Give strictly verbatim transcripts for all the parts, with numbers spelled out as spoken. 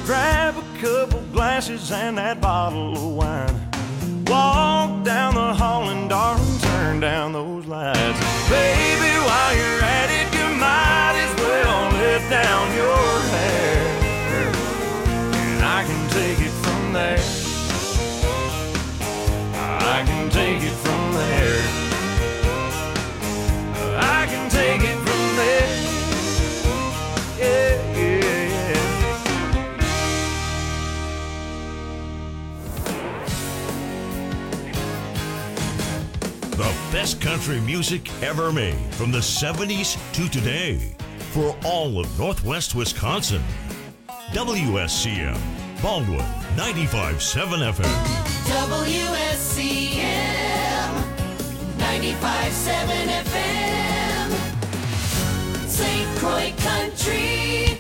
grab a couple glasses and that bottle of wine. Walk down the hall and darling, turn down those lights. Baby, while you're at it, you might as well let down your hair, and I can take it from there. I can take it from there. I can take it from there. Yeah, yeah, yeah. The best country music ever made from the seventies to today for all of Northwest Wisconsin. W S C M, Baldwin, ninety-five point seven F M. W S C M, ninety-five point seven F M, Saint Croix Country.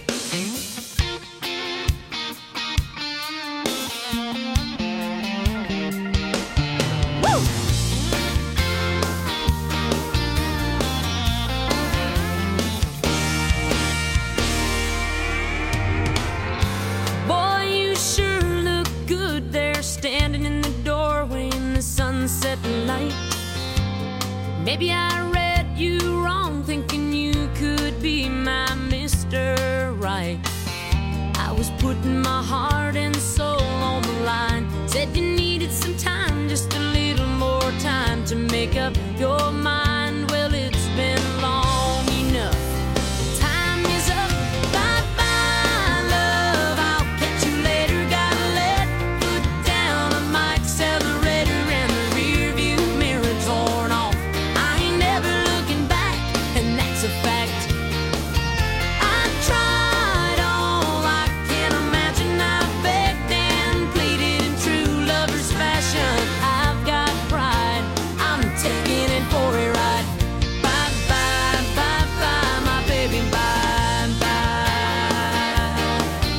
Standing in the doorway in the sunset light. Maybe I read you wrong, thinking you could be my Mister Right. I was putting my heart and soul on the line. Said you needed some time, just a little more time to make up your mind. Well, it's been long enough. Time is up. Bye bye, love. I'll catch you later. Gotta let foot down on my accelerator and the rear view mirror torn off. I ain't never looking back, and that's a fact. I tried all I can imagine. I begged and pleaded in true lover's fashion. I've got pride. I'm taking it for a ride. Bye bye, bye bye, my baby, bye bye.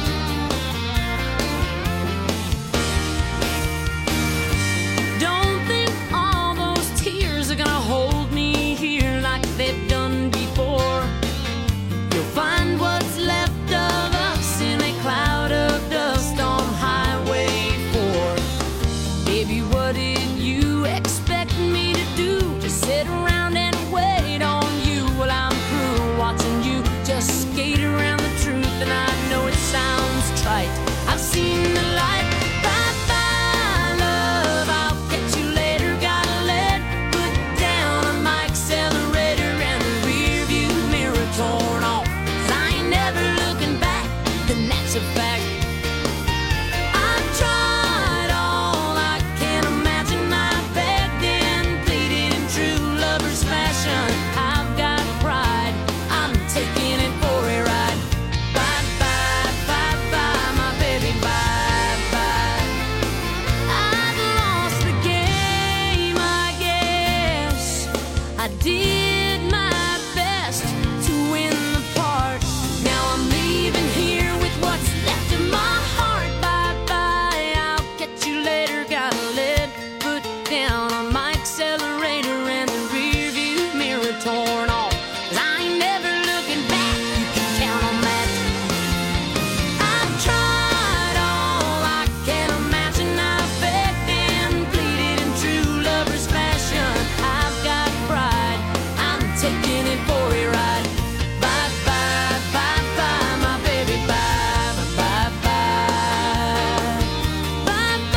Don't think all those tears are gonna hold me here like they've done before. You'll find what's left of us in a cloud of dust on Highway four. Baby, what did you expect me to do? Just sit around and wait on you? Well, I'm through watching you just skate around the truth, and I know it sounds trite. I've seen the light. Bye bye, love. I'll catch you later. Gotta let foot down on my accelerator and the rear view mirror torn off. 'Cause I ain't never looking back, and that's a fact. I've tried all I can imagine. I begged and pleaded in true lover's fashion. I've got pride. I'm taking it for a ride. Bye bye, bye bye, my baby, bye bye. I've lost the game, I guess. I did my best to win the part. Now I'm leaving here with what's left of my heart. Bye bye, I'll catch you later. Gotta let foot down on my accelerator and the rear view mirror torn off. 'Cause I ain't never looking back, you can count on that. I've tried all I can imagine. I've begged and pleaded in true lover's fashion. I've got pride. I'm taking it for a ride. Bye bye, bye bye, my baby, bye bye, bye bye, bye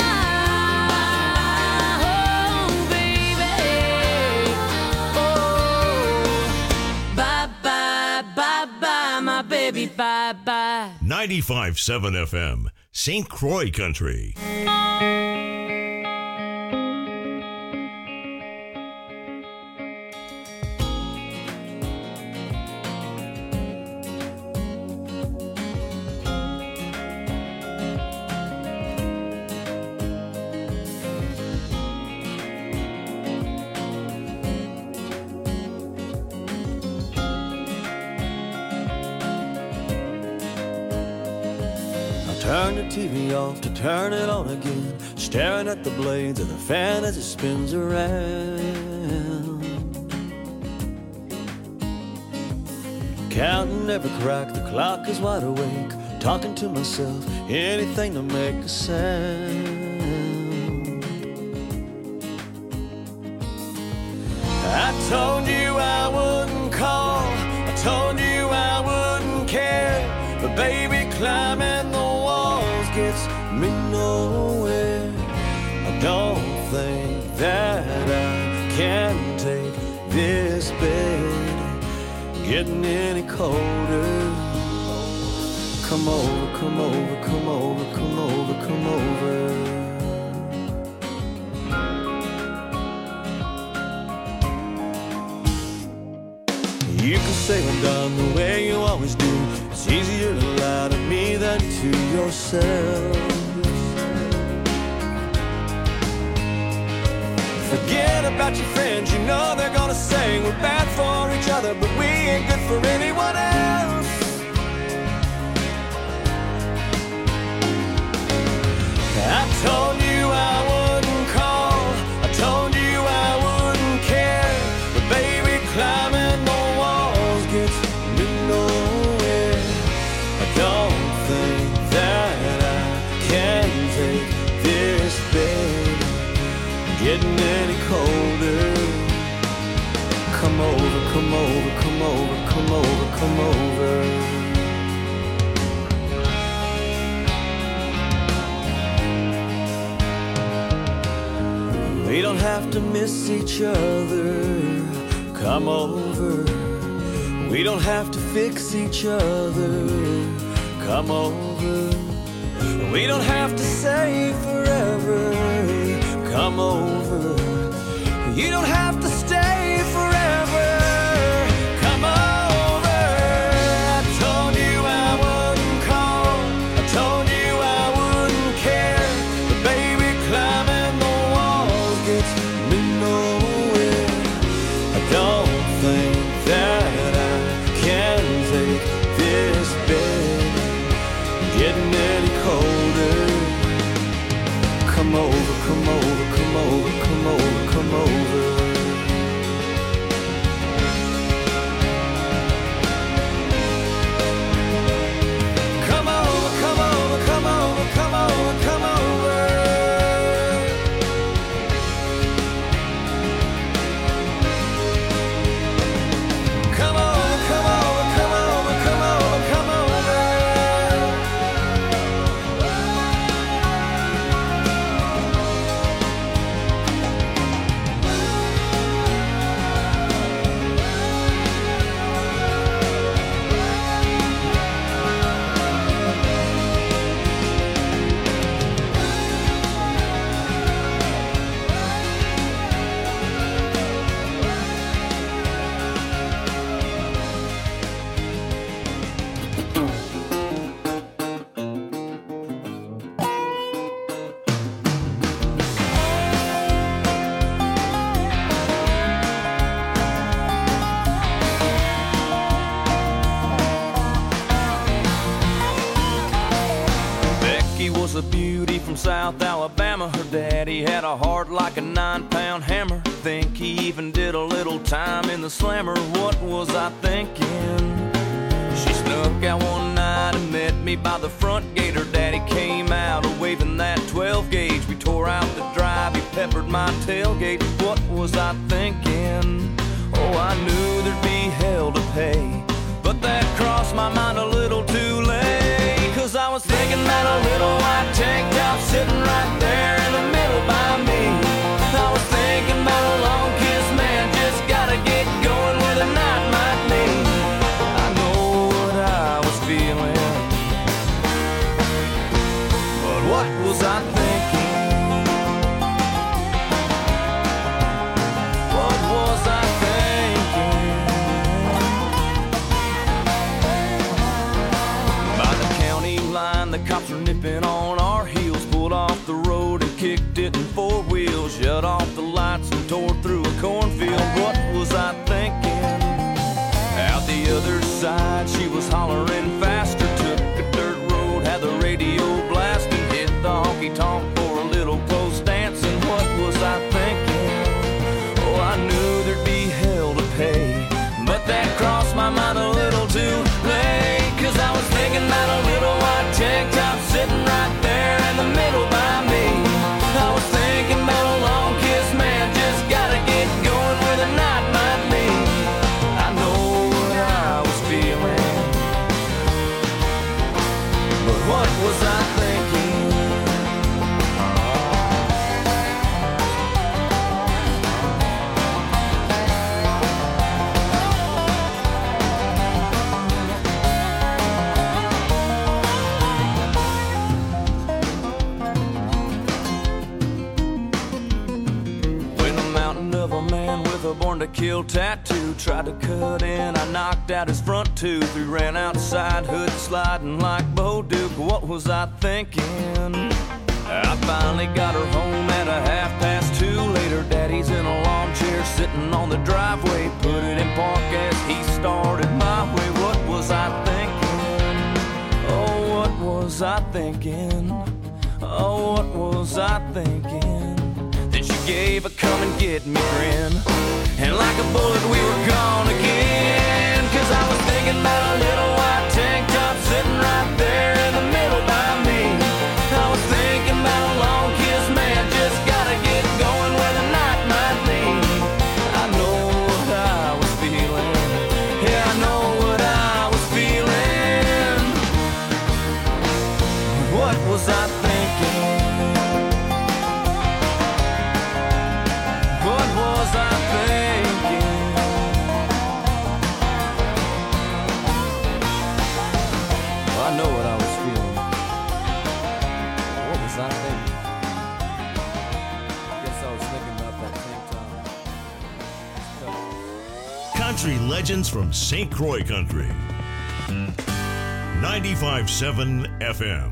bye. Oh baby, oh, bye bye, bye bye, my baby, bye bye. ninety-five point seven F M, Saint Croix Country. Turn the T V off to turn it on again, staring at the blades of the fan as it spins around. Counting every crack, the clock is wide awake, talking to myself, anything to make a sound. I told you I wouldn't call, I told you I wouldn't care, but baby, climbing the walls gets me nowhere. I don't think that I can take this bed getting any colder. Come over, come over, come over, come over, come over. You can say I'm done the way you always do. It's easier to lie to me than to yourself. Forget about your friends, you know they're gonna say we're bad for each other, but we ain't good for anyone else. I told you I wouldn't call, I told you I wouldn't care, but baby, climbing the walls gets me nowhere. I don't think that I can take this bed getting any colder. Come over, come over, come over, come over, come over. We don't have to miss each other. Come over. We don't have to fix each other. Come over. We don't have to say forever. Come over. You don't have to stay forever. Come over. I told you I wouldn't call, I told you I wouldn't care, but baby, climbing the walls gets me nowhere. I don't think that I can take this bed getting any colder. Come over, come over, come over, come over, come over. Come over, come over, come over, come over, come over. Come over, come over, come over, come over, come over. Was a beauty from South Alabama. Her daddy had a heart like a nine-pound hammer. Think he even did a little time in the slammer. What was I thinking? She snuck out one night and met me by the front gate. Her daddy came out waving that twelve gauge. We tore out the drive, he peppered my tailgate. What was I thinking? Oh, I knew there'd be hell to pay, but that crossed my mind a little too late. Cause I was thinking that a little white tank top sitting right there in the middle by me. I was thinking about a long kiss, man, just gotta get going where the night might lead. I know what I was feeling, but what was I thinking? What was I thinking? By the county line, the cops were nipping on our heels. Pulled off the road and kicked it in four wheels. Shut off the lights and tore through a cornfield. What was I thinking? Out the other side, she was hollering faster. Took a dirt road, had the radio blasting. Hit the honky-tonk for a little close dancing. What was I thinking? Oh, I knew there'd be hell to pay, but that crossed my mind a little too late. Cause I was thinking that a little while was I thinking? Born to kill tattoo, tried to cut in, I knocked out his front tooth. We ran outside, hood sliding like Bo Duke. What was I thinking? I finally got her home at a half past two. Later, daddy's in a lawn chair sitting on the driveway. Put it in park as he started my way. What was I thinking? Oh, what was I thinking? Oh, what was I thinking? Then she gave a come and get me grin, and like a bullet we were gone again. Cause I was thinking about a little white tank top sitting right there in the middle by me. I was thinking about a long kiss, man, just gotta get going where the night might lead. I know what I was feeling, yeah, I know what I was feeling. What was I thinking? What was I thinking? Well, I know what I was feeling. What was I thinking? I guess I was thinking about that same time. Country legends from Saint Croix Country. ninety-five point seven F M.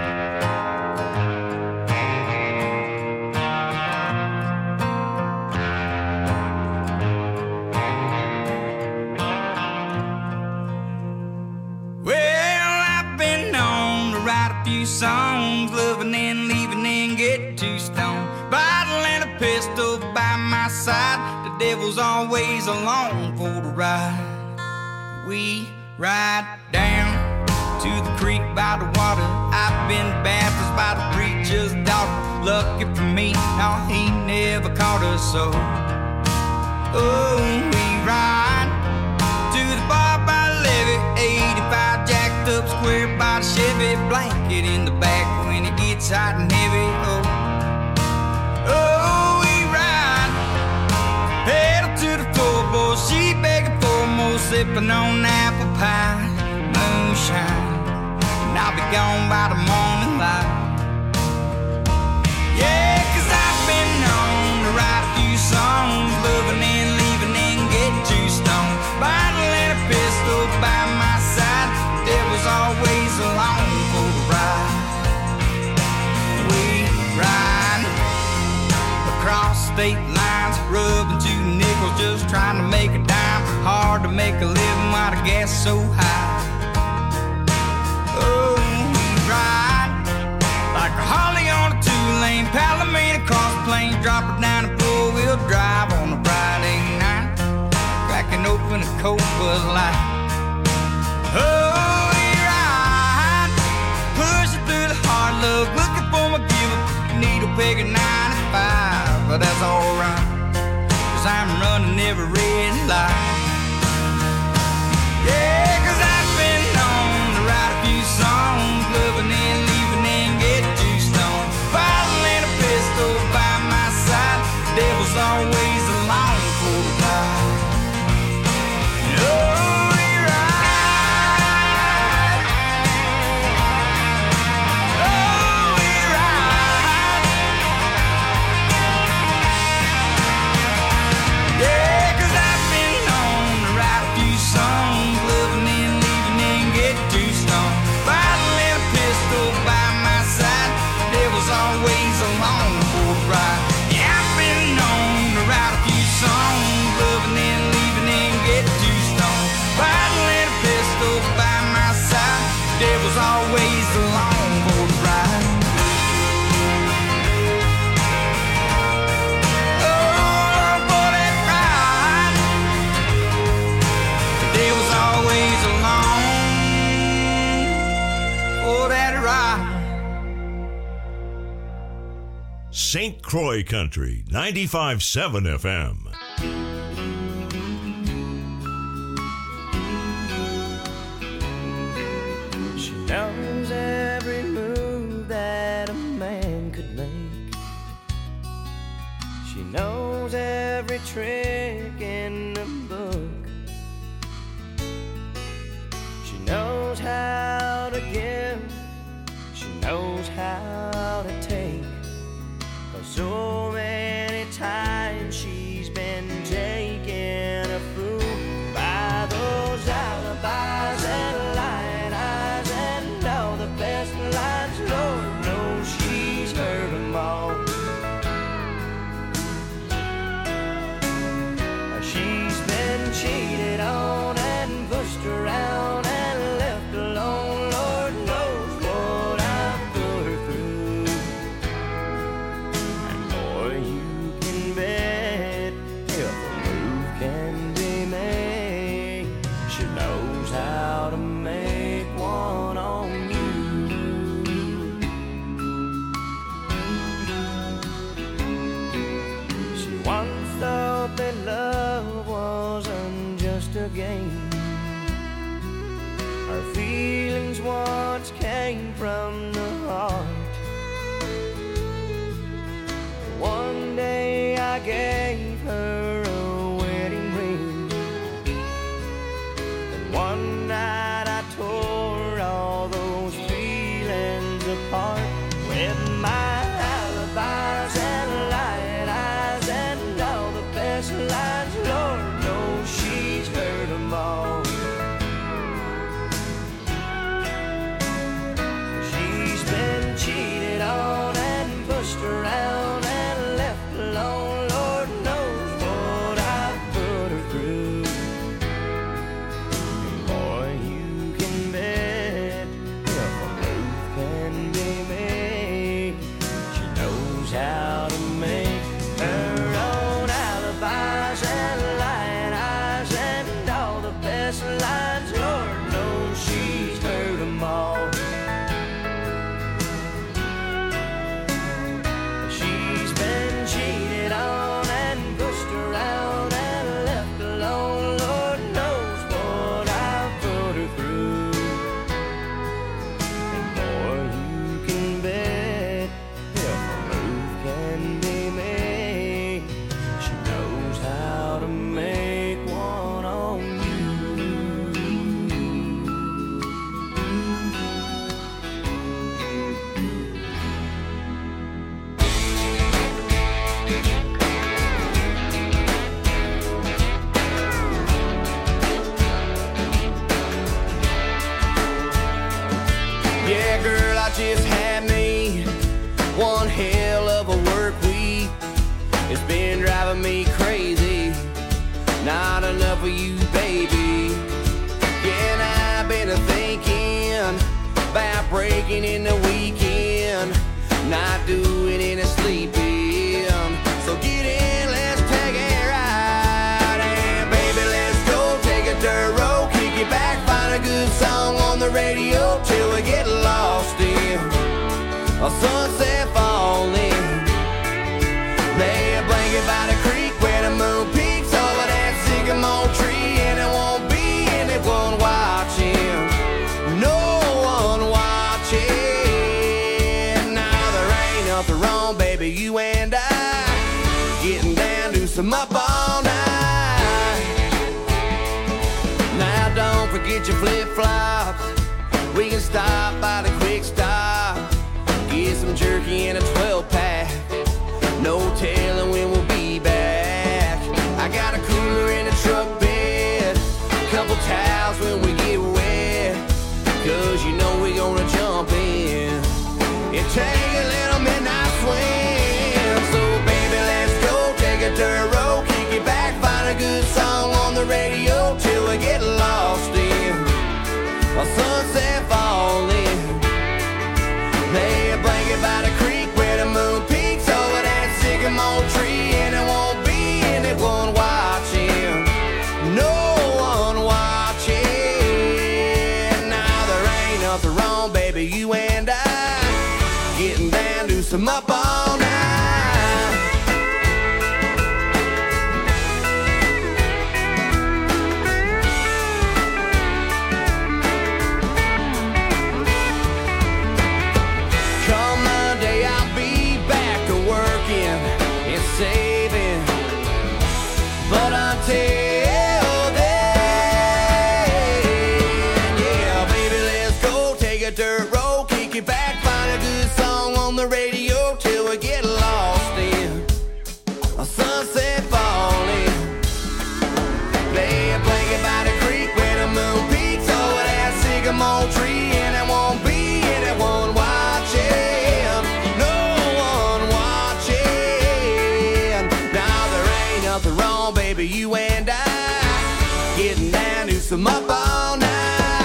Songs, loving and leaving and get too stoned. Bottle and a pistol by my side. The devil's always along for the ride. We ride down to the creek by the water. I've been baptized by the preacher's daughter. Lucky for me, no, he never caught us so. Oh, we ride to the bar by the levee, eighty-five jacked up square by the Chevy. Blanket in the back when it gets hot and heavy. Oh, oh, we ride pedal to the floorboard. She begging for more, sipping on apple pie, moonshine, and I'll be gone by the morning light. Yeah, cause I've been known to write a few songs, loving and leaving and get too stoned. Bottle and a pistol by my side. The devil's always along for the ride. We ride across state lines, rubbing two nickels, just trying to make a dime. Hard to make a living while the gas is so high. Oh, we ride like a Harley on a two-lane Palomino across the plains, drop her down and four-wheel drive on a Friday night, cracking open a cold Bud Light. Oh, we ride, pushing through the hard luck, looking for my give-up, needle peg at ninety-five, but that's alright, cause I'm running every red light. Yeah, cause I've been known to write a few songs, loving and leaving and get too stoned. Bottle and a pistol by my side, the devil's always along for the ride. Oh, we ride. Oh, we ride. Yeah, cause I've been known to write a few songs, loving and leaving and get too stoned. Bottle and a pistol by my side, the devil's always along for the ride. Yeah, I've been known to write a few songs, loving and leaving and get too stoned. Bottle and a pistol by my side, the devil's always along for the ride. Oh, for that ride, the devil's always along for that ride. Saint Croix Country, ninety-five point seven F M. She knows every move every trick in the book. She knows how to give, she knows how to take. 'Cause so many times she's been taken a fool by those alibis and lying eyes and all the best lines. Lord knows she's heard them all. She's been cheated on and pushed around and left alone. Lord knows what I've put her through. And boy, you can bet if a move can be made, she knows how to make one on you. She once thought that love wasn't just a game. Her feelings once came from the heart. One day I gave her a wedding ring, and one night I tore all those feelings apart with my alibis and lying eyes and all the best lines. Lord knows she's heard them all. She's been cheated on and pushed around and left alone. Lord knows what I've put her through. And boy, you can bet if a move can be made, she knows how to make her own alibis and lying eyes and all the best lines. Lord knows she's heard them all. She's been cheated on and pushed around and left alone. Lord knows what I've put her through. And boy, you can bet if a move can be made, she knows how to make one on you. Yeah, girl, I just had me one hell of a work week. It's been driving me crazy. Not enough of you, baby. Yeah, and I've been thinking about breaking in the weekend, not doing any sleeping. So get in, let's take a ride. And baby, let's go take a dirt road, kick it back, find a good song on the radio till we get lost in a sunset falling. Lay a blanket by the creek where the moon peaks over that sycamore tree, and it won't be anyone watching, no one watching. Now there ain't nothing wrong, baby, you and I getting down to some up all night. Now don't forget your flip-flops. We can stop by the quick stop, get some jerky and a twelve pack. No telling when we'll be back. I got a cooler in the truck bed, couple towels when we get wet, 'cause you know we gonna jump in and take a little midnight swim. So baby, let's go take a dirt road, kick it back, find a good song on the radio till we get lost in a sunset falling. Lay a blanket by the creek where the moon peaks over that sycamore tree, and it won't be anyone watching, no one watching. Now there ain't nothing wrong, baby, you and I getting down to some up all night. a dirt road, kick it back, find a good song on the radio till we get lost in a sunset falling. Lay a blanket by the creek where the moon peaks over that sycamore tree, and there won't be anyone watching, no one watching. Now there ain't nothing wrong, baby, you and I getting down to some up all night.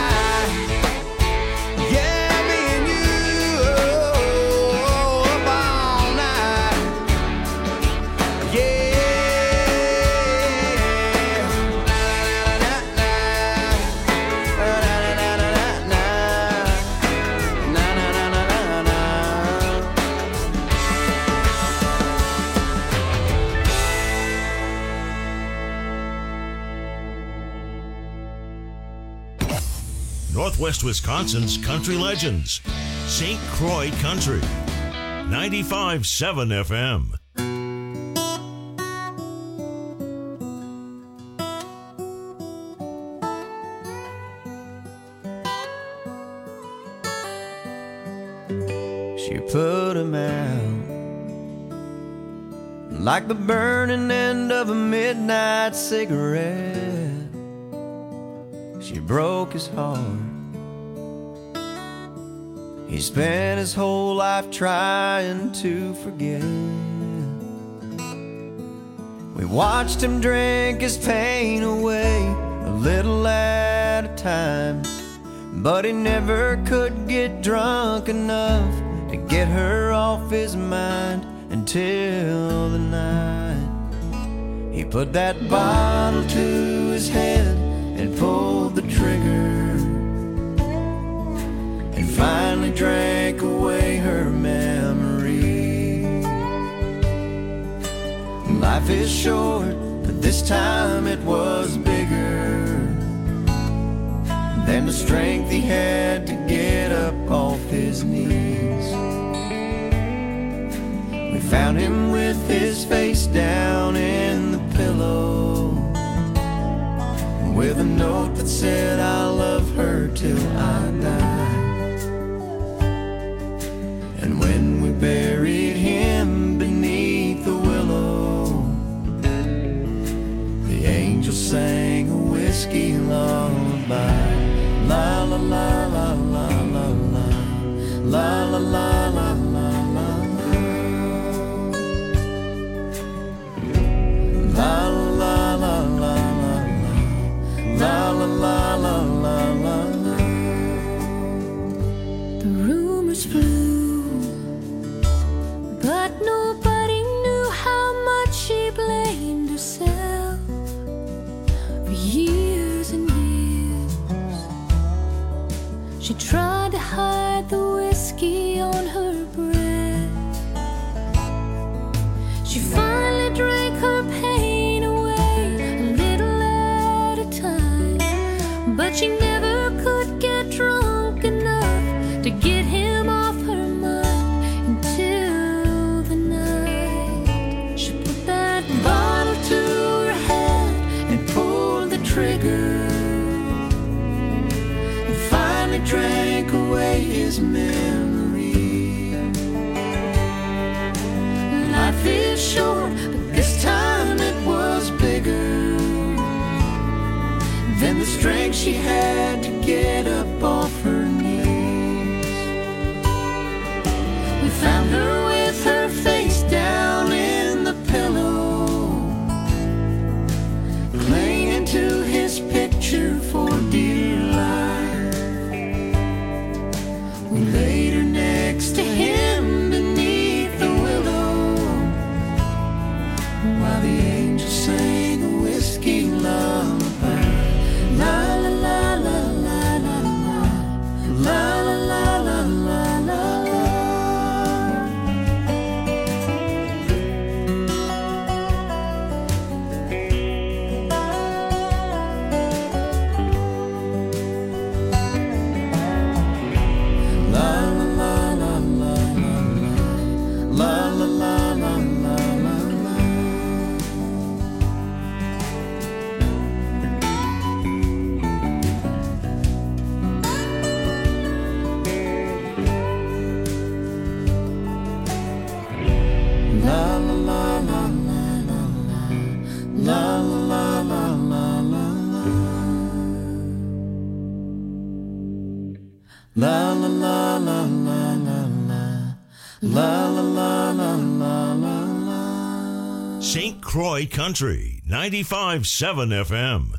Northwest Wisconsin's country legends. Saint Croix Country. ninety-five point seven F M. She put him out like the burning end of a midnight cigarette. She broke his heart. He spent his whole life trying to forget. We watched him drink his pain away, a little at a time, but he never could get drunk enough to get her off his mind until the night he put that bottle to his head and pulled the trigger, and finally drank away her memory. Life is short, but this time it was bigger than the strength he had to get up off his knees. We found him with his face down in the pillow, with a note that said, I love her till I die. And when we buried him beneath the willow, the angel sang a whiskey lullaby. La la la la la la la, la la la la la la, la la la la. La la la la la la la. The rumors flew, but nobody knew how much she blamed herself for years and years. She tried to hide the whiskey on her breath. She finally drank her pain away, a little at a time, but she never could get drunk enough to get him off her mind until the night she put that bottle to her head and pulled the trigger, and finally drank away his memory. Life is short, but this time it was bigger than the strength she had to get up off her knees. We found her with her face down in the pillow, clinging to his picture for dear life. We laid her next to him beneath the willow, while the angel sang a whiskey lullaby. La la la la la la la, la la la la la la la. La La la la la la la la. La la la la la la la. Saint Croix Country, ninety-five point seven F M.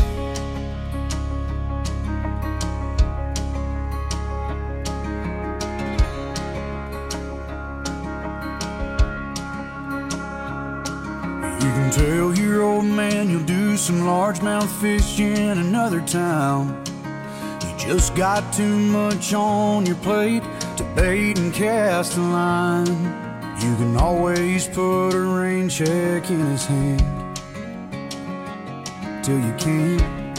You can tell your old man you'll do some largemouth fishing in another town. You just got too much on your plate to bait and cast a line. You can always put a rain check in his hand till you can't.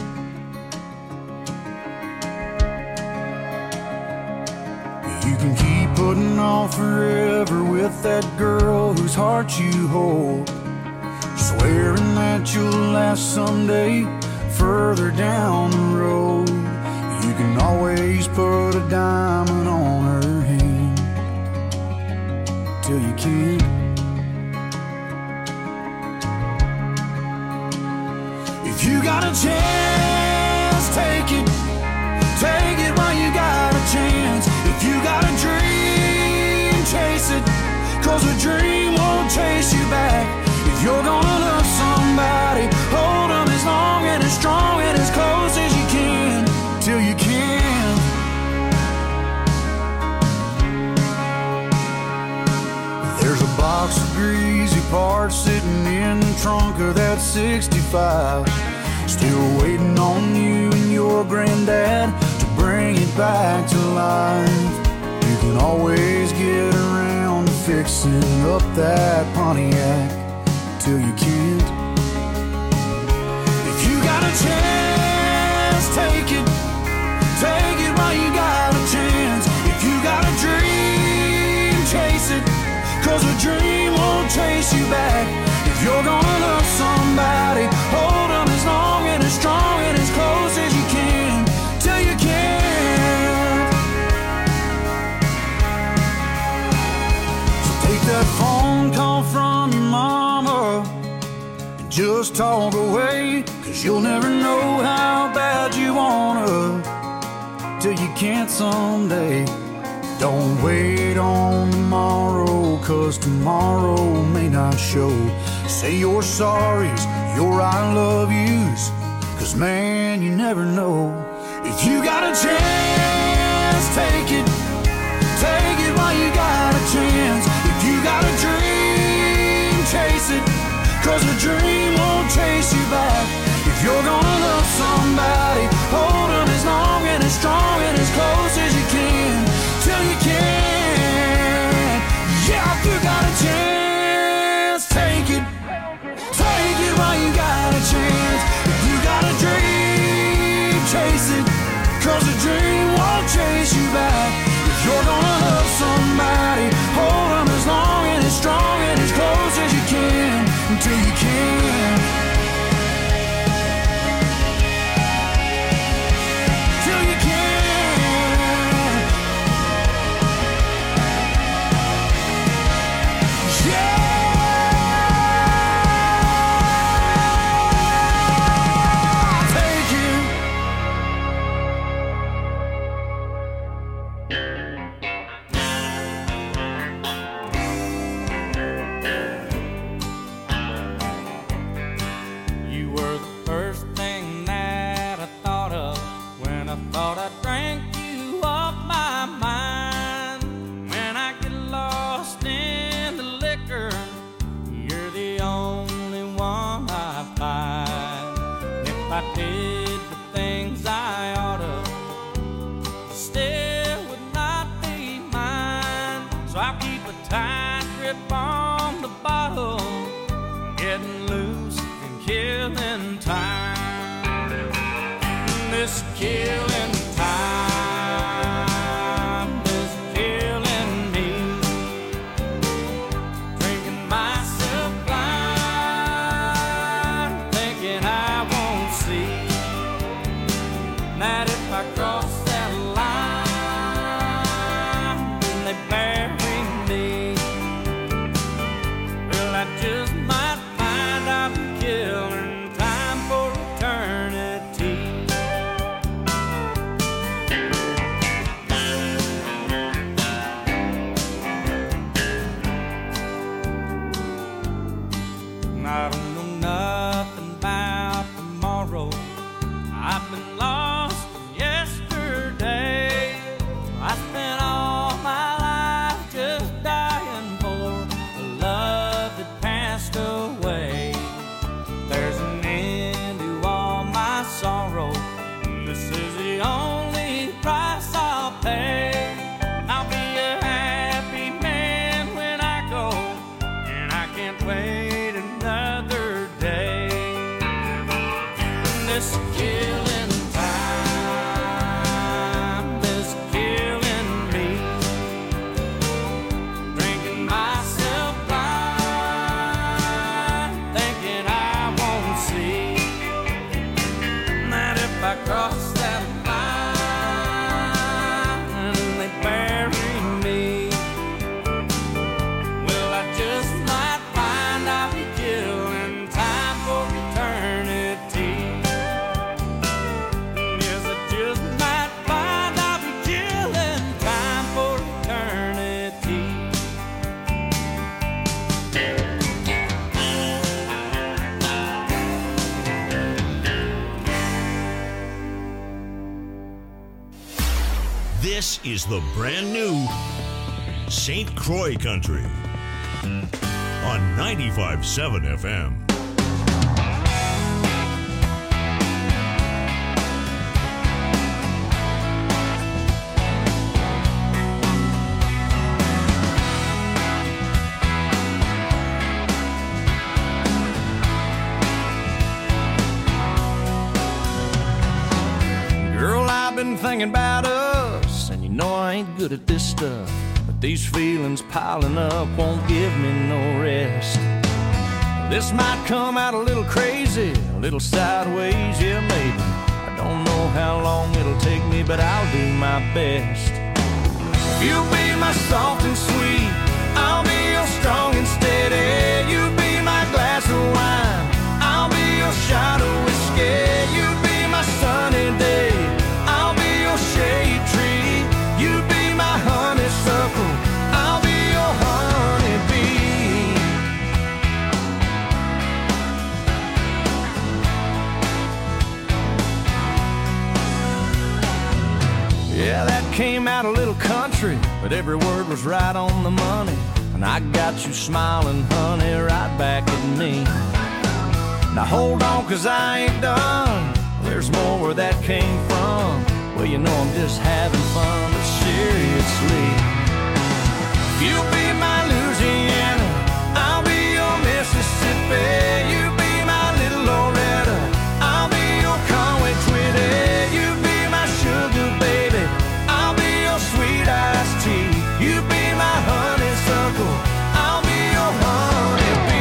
You can keep putting off forever with that girl whose heart you hold, swearing that you'll last someday further down the road. You can always put a diamond on her hand till you can't. If you got a chance, take it. Take it while you got a chance. If you got a dream, chase it, 'cause a dream won't chase you back. If you're gonna love somebody, hold them as long and as strong and as close as you can till you can. There's a box of greasy parts sitting in the trunk of that sixty-five, still waiting on you and your granddad to bring it back to life. You can always get around to fixing up that Pontiac till you can't. If you got a chance, take it. Take it while you got a chance. If you got a dream, chase it, 'cause a dream won't chase you back. If you're gonna love somebody, hold them as long and as strong and as close as you can till you can't. So take that phone call from your mama and just talk away, 'cause you'll never know how bad you wanna till you can't someday. Don't wait on tomorrow, 'cause tomorrow may not show. Say your sorries, your I love yous, 'cause man, you never know. If you got a chance, take it. Take it while you got a chance. If you got a dream, chase it, 'cause a dream won't chase you back. If you're gonna love somebody, hold them as long and as strong and as close as you can till you can. Yeah, if you got a chance, take it. Take it while you got a chance. If you got a dream, chase it, 'cause a dream won't chase you back. If you're gonna love somebody, hold them as long and as strong and as close as you can until you can. Till you can. Yeah. This is the brand new Saint Croix Country on ninety-five point seven F M. Thinking about us, and you know I ain't good at this stuff, but these feelings piling up won't give me no rest. This might come out a little crazy, a little sideways, yeah maybe. I don't know how long it'll take me, but I'll do my best. You'll be my soft and sweet, I'll be your strong and steady. You be my glass of wine, I'll be your shot of whiskey. You be my sunny day, shade tree, you be my honeysuckle, I'll be your honeybee. Yeah, that came out a little country, but every word was right on the money. And I got you smiling, honey, right back at me. Now hold on, cause I ain't done, there's more where that came from. Well, you know I'm just having fun, but seriously. You be my Louisiana, I'll be your Mississippi. You be my little Loretta, I'll be your Conway Twitty. You be my sugar baby, I'll be your sweet iced tea. You be my honeysuckle, I'll be your honeybee.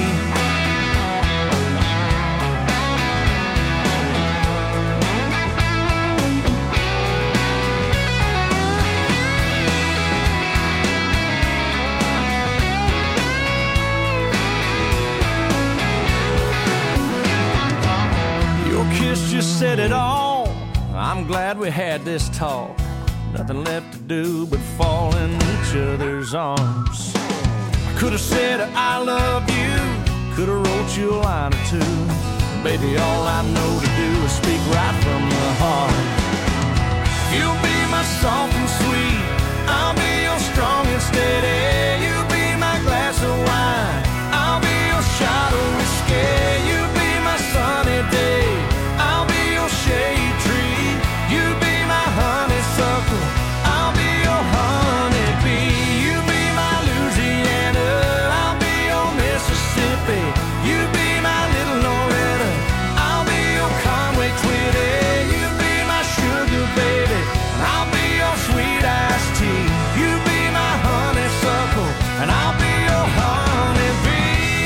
Kiss just said it all. I'm glad we had this talk. Nothing left to do but fall in each other's arms. I could have said I love you, could have wrote you a line or two. Baby, all I know to do is speak right from the heart. You'll be my soft and sweet, I'll be your strong and steady. You be my glass of wine, I'll be your shot of whiskey. You be my sunny day, shade tree, you be my honeysuckle, I'll be your honeybee. You be my Louisiana, I'll be your Mississippi. You be my little Loretta, I'll be your Conway Twitty. You be my sugar baby, and I'll be your sweet iced tea. You be my honeysuckle, and I'll be your honeybee.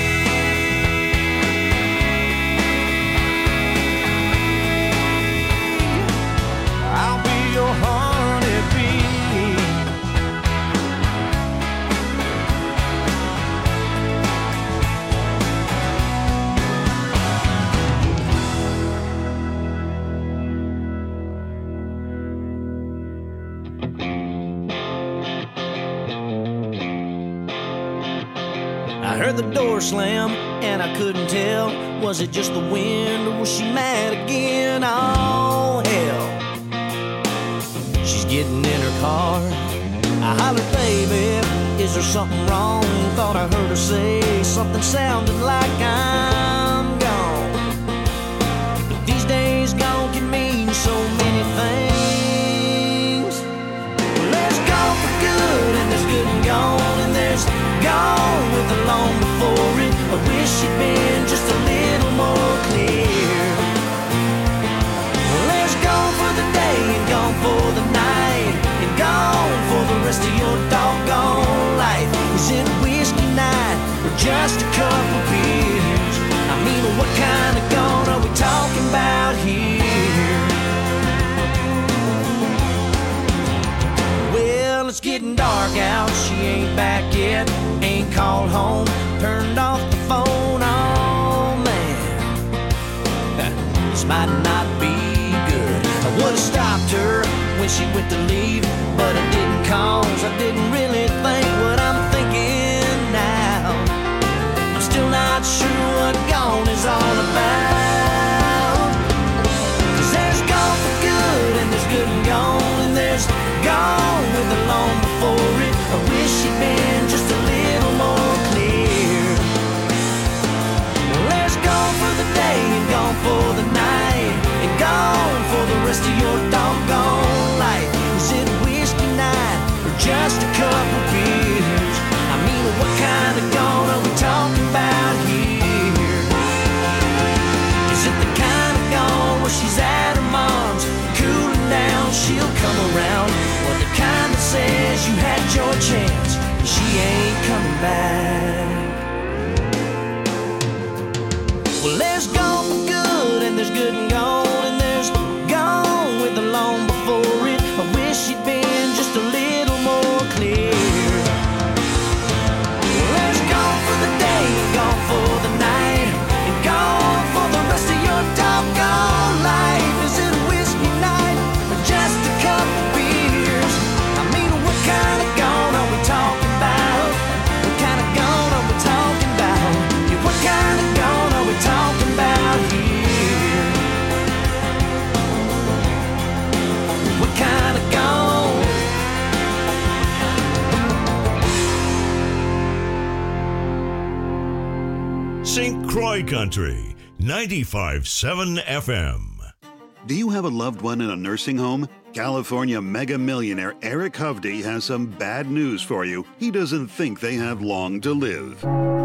The door slam, and I couldn't tell, was it just the wind or was she mad again? Oh hell, she's getting in her car. I hollered, baby, is there something wrong? Thought I heard her say something sounding like I'm gone. But these days gone can mean so many things. Well, there's gone for good, and there's good and gone, and there's gone with the long before it. I wish you'd been just a little more clear. Well, there's gone for the day and gone for the night and gone for the rest of your doggone life. Is it whiskey night or just a couple beers? I mean, what kind of gone are we talking about here? Well, it's getting dark out, she ain't back yet, ain't called home, turned off the phone, oh man, this might not be good. I would've stopped her when she went to leave, but I didn't cause I didn't really think what I'm thinking now. I'm still not sure what gone is all about. Cause there's gone for good, and there's good and gone, and there's gone is your chance. She ain't coming back. Well, there's gone for good, and there's good and gone, and there's gone with the long before it. I wish she'd been just a little more clear. Well, there's gone for the day, and gone for the night, and gone for the rest of your doggone life. Is it a whiskey night, or just a couple beers? I mean, what kind of gone are we talking about? What kind of gone are we talking about? Yeah, what kind of gone are we talking about here? What kind of gone? Saint Croix Country, ninety-five point seven F M. Do you have a loved one in a nursing home? California mega millionaire Eric Hovde has some bad news for you. He doesn't think they have long to live.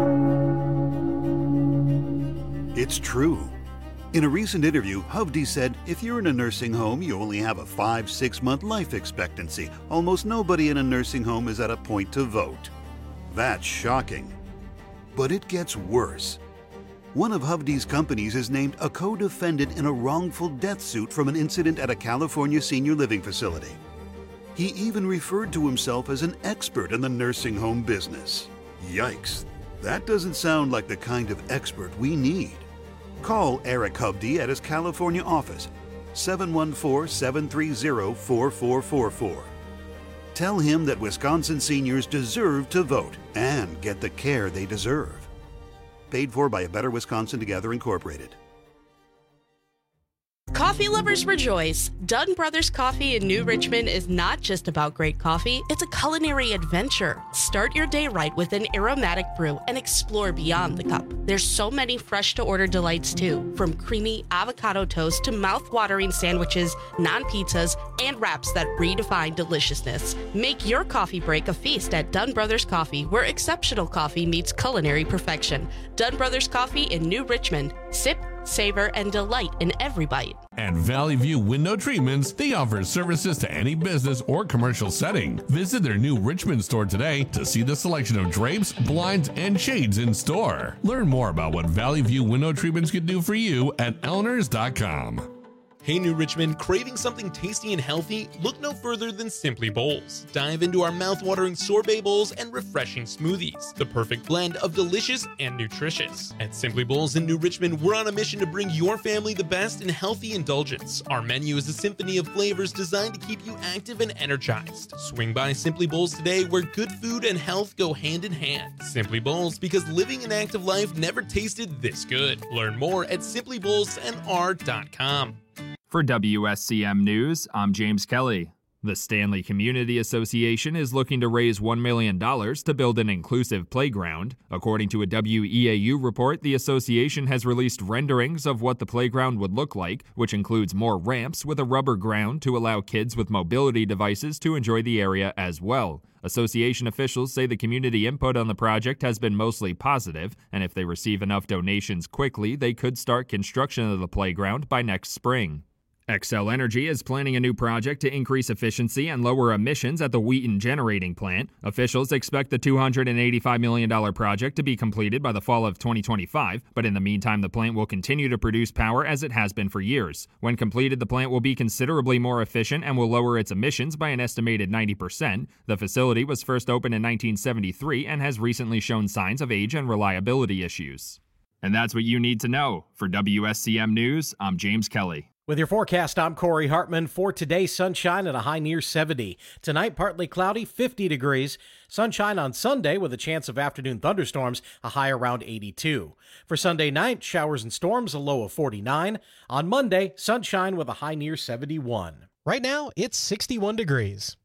It's true. In a recent interview, Hovde said, if you're in a nursing home, you only have a five, six month life expectancy. Almost nobody in a nursing home is at a point to vote. That's shocking. But it gets worse. One of Hovde's companies is named a co-defendant in a wrongful death suit from an incident at a California senior living facility. He even referred to himself as an expert in the nursing home business. Yikes, that doesn't sound like the kind of expert we need. Call Eric Hovde at his California office, seven one four, seven three zero, four four four four. Tell him that Wisconsin seniors deserve to vote and get the care they deserve. Paid for by A Better Wisconsin Together Incorporated. Coffee lovers rejoice. Dunn Brothers Coffee in New Richmond is not just about great coffee, it's a culinary adventure. Start your day right with an aromatic brew and explore beyond the cup. There's so many fresh-to-order delights too, from creamy avocado toast to mouth-watering sandwiches, non-pizzas, and wraps that redefine deliciousness. Make your coffee break a feast at Dunn Brothers Coffee, where exceptional coffee meets culinary perfection. Dunn Brothers Coffee in New Richmond. Sip, savor, and delight in every bite. At Valley View Window Treatments, they offer services to any business or commercial setting. Visit their new Richmond store today to see the selection of drapes, blinds, and shades in store. Learn more about what Valley View Window Treatments can do for you at elners dot com. Hey New Richmond, craving something tasty and healthy? Look no further than Simply Bowls. Dive into our mouth-watering sorbet bowls and refreshing smoothies, the perfect blend of delicious and nutritious. At Simply Bowls in New Richmond, we're on a mission to bring your family the best in healthy indulgence. Our menu is a symphony of flavors designed to keep you active and energized. Swing by Simply Bowls today, where good food and health go hand in hand. Simply Bowls, because living an active life never tasted this good. Learn more at simply bowls n r dot com. For W S C M News, I'm James Kelly. The Stanley Community Association is looking to raise one million dollars to build an inclusive playground. According to a W E A U report, the association has released renderings of what the playground would look like, which includes more ramps with a rubber ground to allow kids with mobility devices to enjoy the area as well. Association officials say the community input on the project has been mostly positive, and if they receive enough donations quickly, they could start construction of the playground by next spring. Xcel Energy is planning a new project to increase efficiency and lower emissions at the Wheaton Generating Plant. Officials expect the two hundred eighty-five million dollars project to be completed by the fall of twenty twenty-five, but in the meantime, the plant will continue to produce power as it has been for years. When completed, the plant will be considerably more efficient and will lower its emissions by an estimated ninety percent. The facility was first opened in nineteen seventy-three and has recently shown signs of age and reliability issues. And that's what you need to know. For W S C M News, I'm James Kelly. With your forecast, I'm Corey Hartman. For today, sunshine at a high near seventy. Tonight, partly cloudy, fifty degrees. Sunshine on Sunday with a chance of afternoon thunderstorms, a high around eighty-two. For Sunday night, showers and storms, a low of forty-nine. On Monday, sunshine with a high near seventy-one. Right now, it's sixty-one degrees.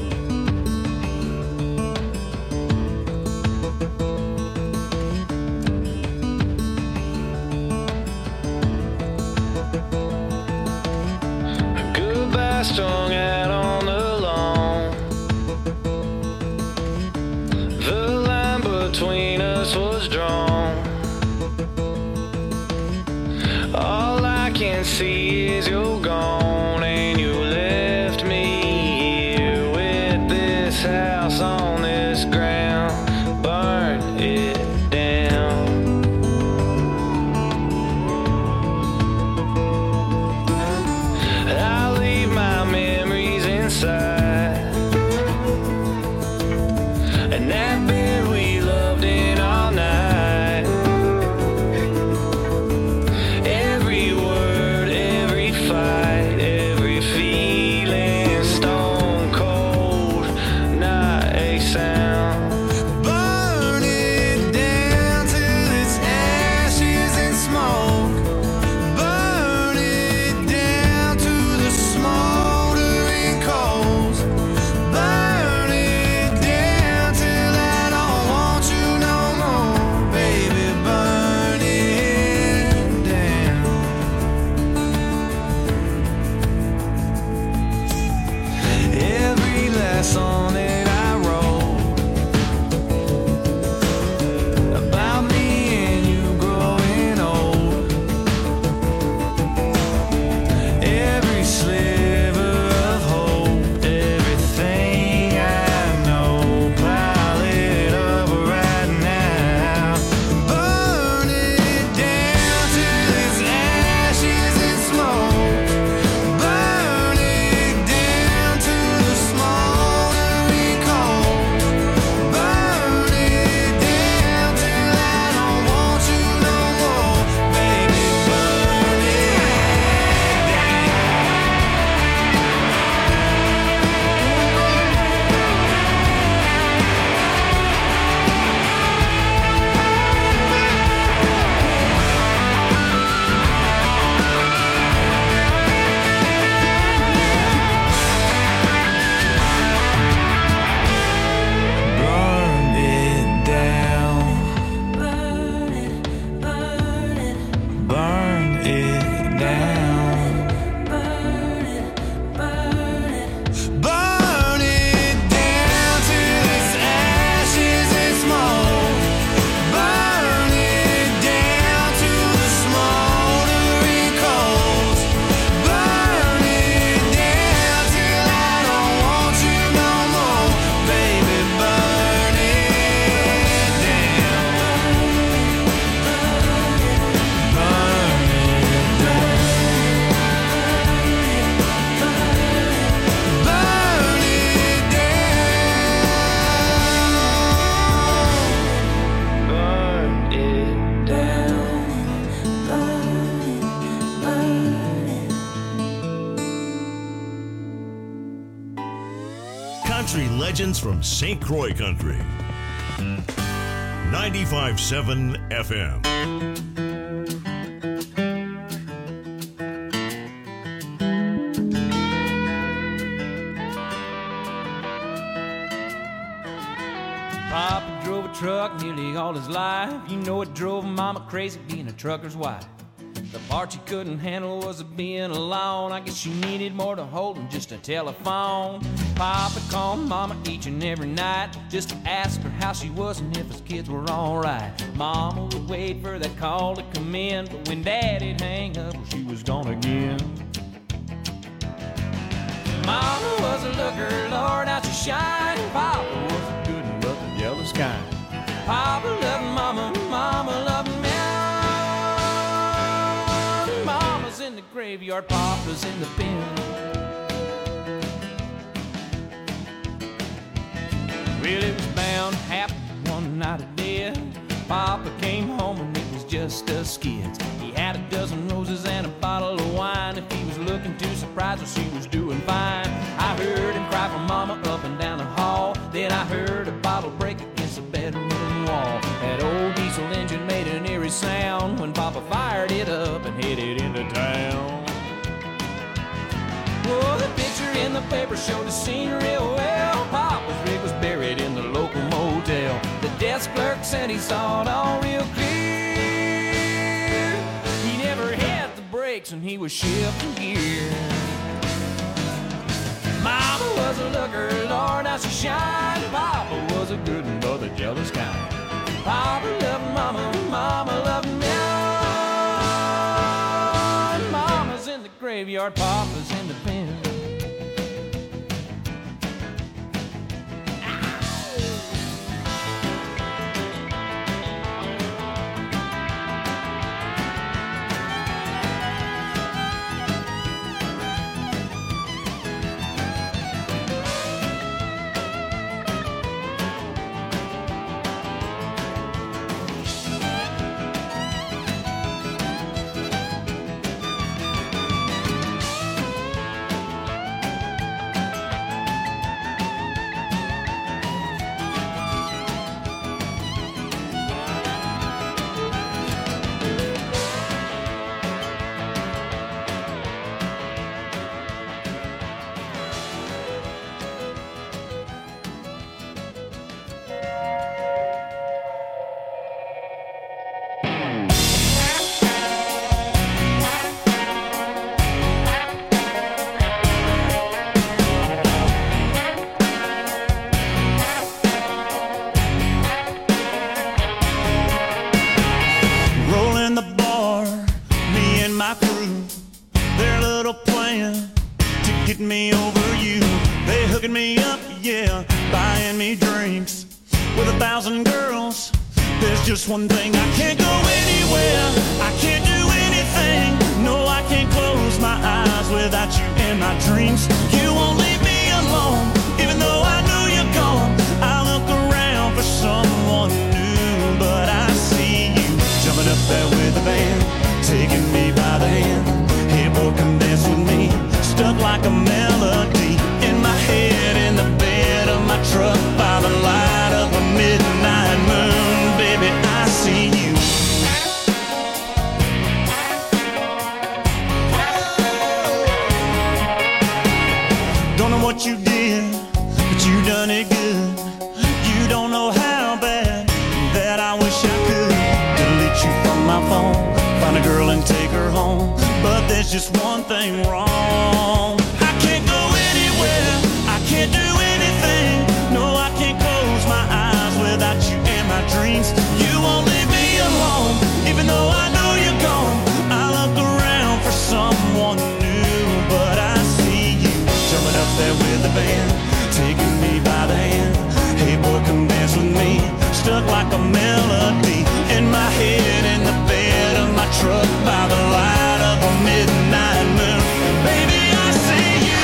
Strung out on the lawn. The line between us was drawn. All I can see is you're gone, and you left me here with this house on this ground, burn it down. I leave my memories inside, and that bed we loved in all night. Every word, every fight, every feeling, stone cold, not a sound. Burn it down till it's ashes and smoke. Burn it down to the smoldering coals. Burn it down till I don't want you no more, baby. Burn it down. Every last song that I wrote about me and you growing old, every sliver of hope, everything I know, pile it up right now. Burn it down till it's ashes and smoke. Burn it down to the smoldering coals. Burn it down till I don't want you no more, baby. Burn it Burn it down. Burn it, burn it. Burn it down. Burn it, burn it. Burn it down till it's ashes and smoke. Burn it down to the smoldering coals. Burn it down till I don't want you no more, baby. Burn it down. Burn it down. Burn it down. Burn it down. Burn it, Country legends from Saint Croix Country. ninety-five point seven F M. Papa drove a truck nearly all his life. You know it drove Mama crazy being a trucker's wife. The part she couldn't handle was being alone. I guess she needed more to hold than just a telephone. Papa called Mama each and every night just to ask her how she was and if his kids were alright. Mama would wait for that call to come in, but when Daddy'd hang up, well, she was gone again. Mama was a looker, Lord, how she shined. Papa was a good one, but the jealous kind. Papa loved Mama, Mama loved me. Mama's in the graveyard, Papa's in the bin. Well, it was bound to happen one night of death. Papa came home and it was just us kids. He had a dozen roses and a bottle of wine. If he was looking too surprised, well, she was doing fine. I heard him cry for Mama up and down the hall. Then I heard a bottle break against the bedroom wall. That old diesel engine made an eerie sound when Papa fired it up and headed into town. Well, the picture in the paper showed the scene real well. Papa's rig was buried in the local motel. The desk clerk said he saw it all real clear. He never hit the brakes when he was shifting gear. Mama was a looker, Lord, how she shined. Papa was a good one, but the jealous kind. Papa loved Mama, Mama loved me. Mama's in the graveyard, Papa's in the pen. buying me drinks with a thousand girls. There's just one thing, I can't go anywhere, I can't do anything. No, I can't close my eyes without you in my dreams. You won't leave me alone, even though I know you're gone. I look around for someone new, but I see you jumping up there with the band, taking me by the hand. Hey boy, come dance with me, stuck like a melody in my head, in the bed of my truck, by the light of a midnight moon. Baby, I see you. Don't know what you did, but you done it good. You don't know how bad that I wish I could delete you from my phone, find a girl and take her home. But there's just one thing wrong, I can't go anywhere, I can't do anything. No, I can't close my eyes without you in my dreams. You won't leave me alone, even though I know you're gone. I look around for someone new, but I see you jumping up there with the band, taking me by the hand. Hey boy, come dance with me, stuck like a melody in my head, in the bed of my truck, by the light of a midnight moon. Baby, I see you.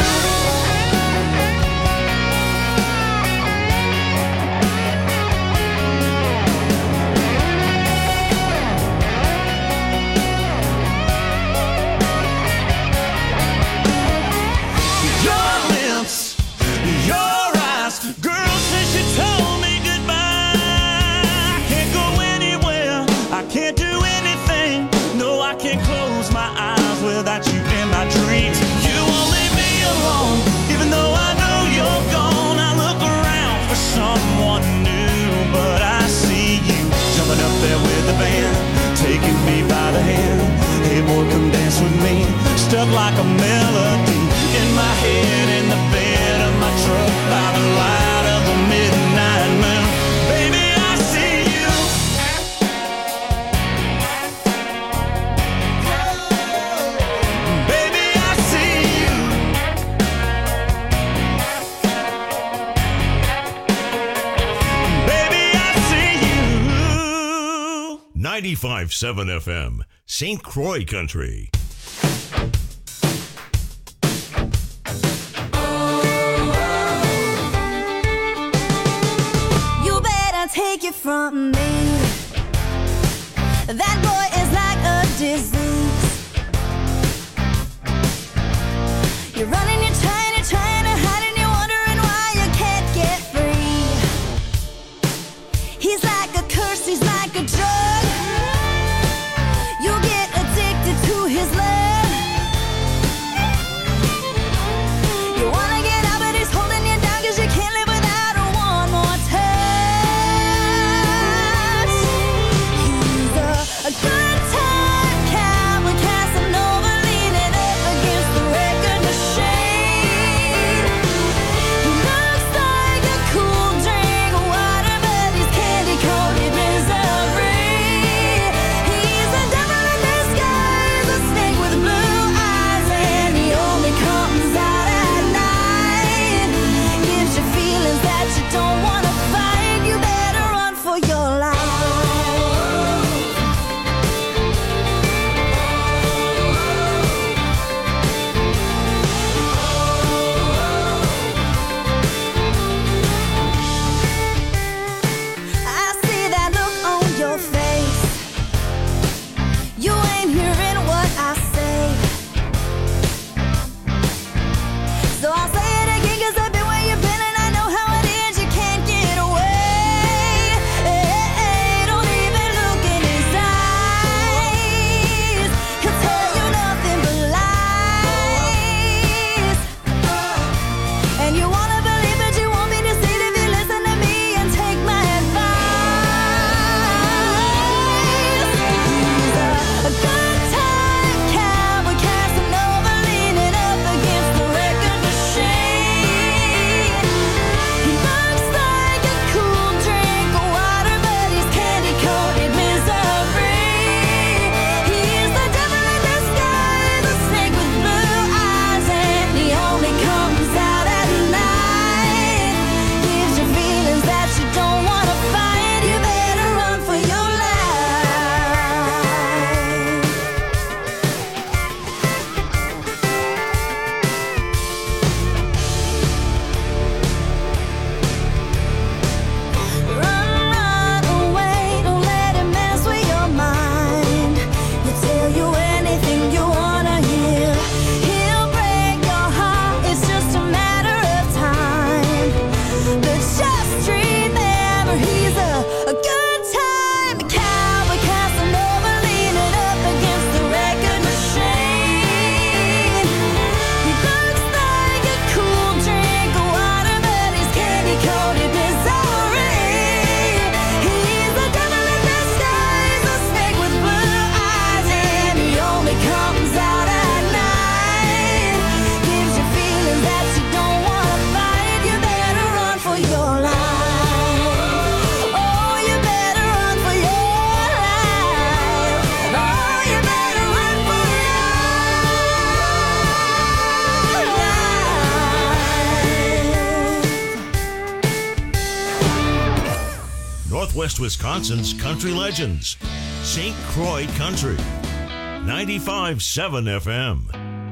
Your lips, your eyes, girl, since you told me goodbye, I can't go anywhere, I can't do anything. No, I can't close my eyes without you in my dreams. You won't leave me alone, even though I know you're gone. I look around for someone new, but I see you jumping up there with the band, taking me by the hand. Hey boy, come dance with me, stuck like a melody in my head, in the bed of my truck, by the light of a midnight moon. Baby, I see you. Baby, I see you. Baby, I see you. ninety-five point seven F M, Saint Croix Country. You better take it from me. That boy is like a disease. You're running, you're trying, you're trying to hide, and you're wondering why you can't get free. He's like a curse, he's like a drug. You get addicted to his love. You wanna get out, but he's holding you down, 'cause you can't live without a one more touch. He's a, a good Northwest Wisconsin's country legends. Saint Croix Country. ninety-five point seven F M.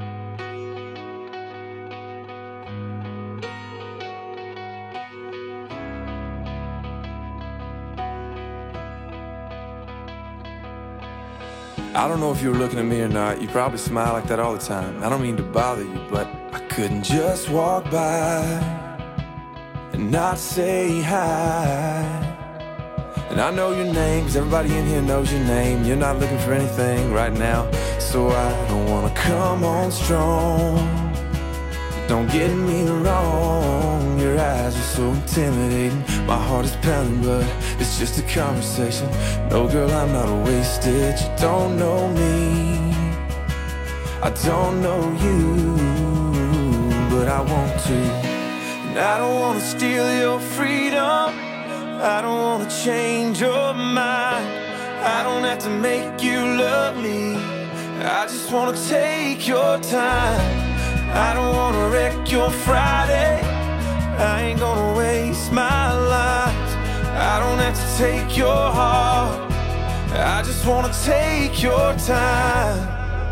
I don't know if you were looking at me or not. You probably smile like that all the time. I don't mean to bother you, but I couldn't just walk by and not say hi. And I know your name, 'cause everybody in here knows your name. You're not looking for anything right now, so I don't wanna come on strong. Don't get me wrong, your eyes are so intimidating. My heart is pounding, but it's just a conversation. No, girl, I'm not wasted. You don't know me, I don't know you, but I want to. And I don't wanna steal your freedom, I don't wanna change your mind. I don't have to make you love me, I just wanna take your time. I don't wanna wreck your Friday, I ain't gonna waste my life. I don't have to take your heart, I just wanna take your time.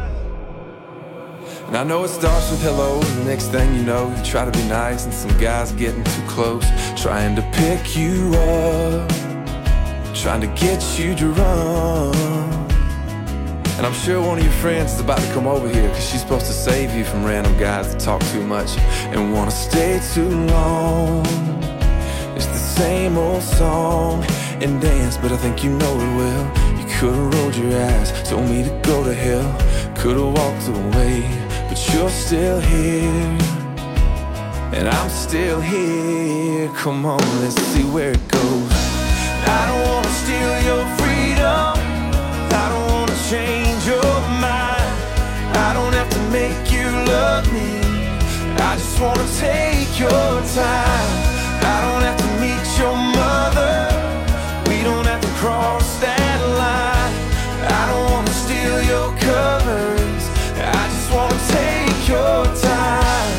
And I know it starts with hello, and the next thing you know, you try to be nice, and some guy's getting too close, trying to pick you up, trying to get you to run. And I'm sure one of your friends is about to come over here, 'cause she's supposed to save you from random guys that talk too much and wanna stay too long. It's the same old song and dance, but I think you know it well. You could've rolled your eyes, told me to go to hell, could've walked away, but you're still here, and I'm still here. Come on, let's see where it goes. I don't wanna steal your freedom, I don't wanna change your mind. I don't have to make you love me, I just wanna take your time. I don't have to meet your mother, we don't have to cross that line. I don't wanna steal your covers, I just wanna take your time.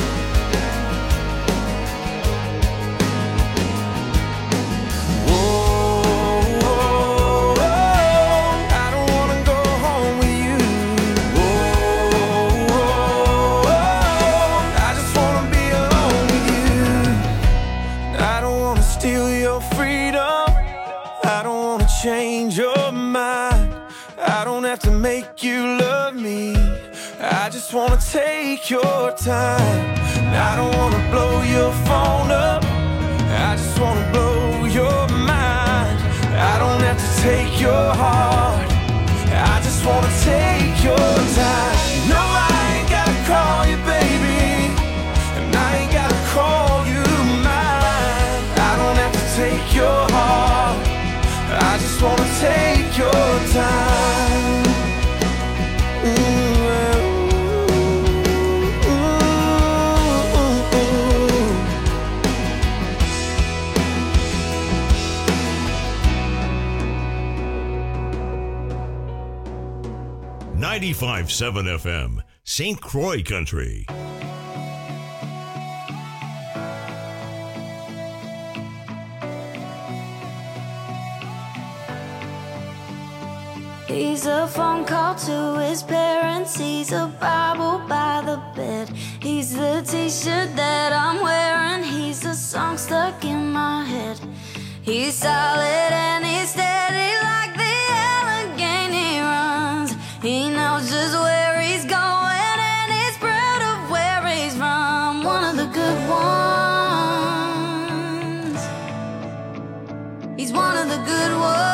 Change your mind, I don't have to make you love me, I just wanna take your time. I don't wanna blow your phone up, I just wanna blow your mind. I don't have to take your heart, I just wanna take your time. No, I ain't gotta call you baby, and I ain't gotta call you mine. I don't have to take your heart, I just wanna take your time. Ooh, ooh, ooh. ninety-five point seven F M, Saint Croix Country. He's a phone call to his parents, he's a Bible by the bed, he's the t-shirt that I'm wearing, he's a song stuck in my head. He's solid and he's steady like the Allegheny runs. He knows just where he's going and he's proud of where he's from. One of the good ones, he's one of the good ones.